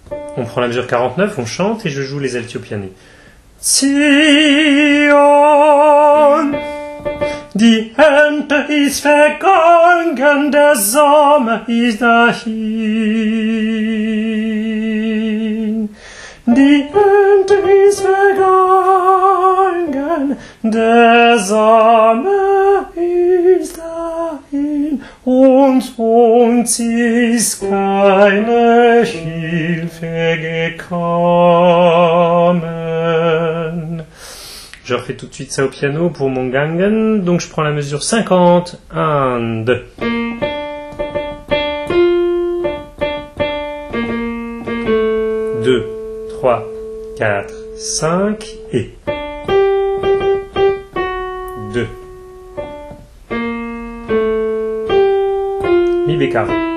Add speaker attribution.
Speaker 1: On prend la mesure 49, on chante et je joue les alti au piano. Zion, die Ernte ist vergangen, der Sommer ist dahin. Die Ernte ist vergangen, der Sommer ist dahin, und uns ist keine Hilfe gekommen. Je refais tout de suite ça au piano pour mon gangen, donc je prends la mesure 50, 1, 2. 2, 3, 4, 5 et 2. Mi bécard.